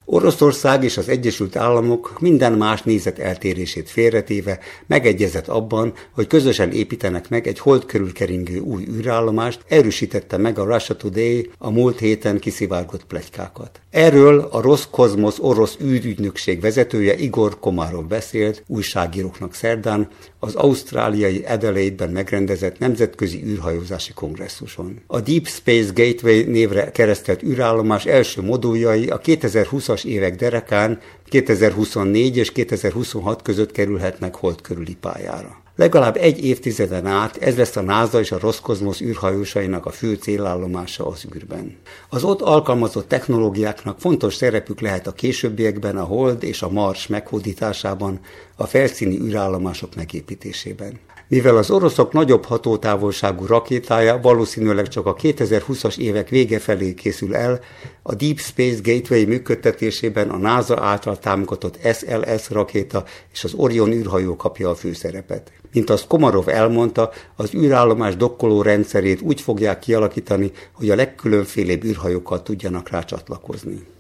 Oroszország és az Egyesült Államok minden más nézet eltérését félretéve megegyezett abban, hogy közösen építenek meg egy hold körül keringő új űrállomást, erősítette meg a Russia Today a múlt héten kiszivárgott pletykákat. Erről a Roszkozmosz orosz űrügynökség vezetője Igor Komarov beszélt újságíróknak szerdán az ausztráliai Adelaide-ben megrendezett nemzetközi űrhajózási kongresszuson. A Deep Space Gateway névre keresztelt űrállomás első moduljai a 2020-as évek derekán 2024 és 2026 között kerülhetnek hold körüli pályára. Legalább egy évtizeden át ez lesz a NASA és a Roszkozmosz űrhajósainak a fő célállomása az űrben. Az ott alkalmazott technológiáknak fontos szerepük lehet a későbbiekben a Hold és a Mars meghódításában, a felszíni űrállomások megépítésében. Mivel az oroszok nagyobb hatótávolságú rakétája valószínűleg csak a 2020-as évek vége felé készül el, a Deep Space Gateway működtetésében a NASA által támogatott SLS rakéta és az Orion űrhajó kapja a főszerepet. Mint azt Komarov elmondta, az űrállomás dokkoló rendszerét úgy fogják kialakítani, hogy a legkülönfélébb űrhajókkal tudjanak rá csatlakozni.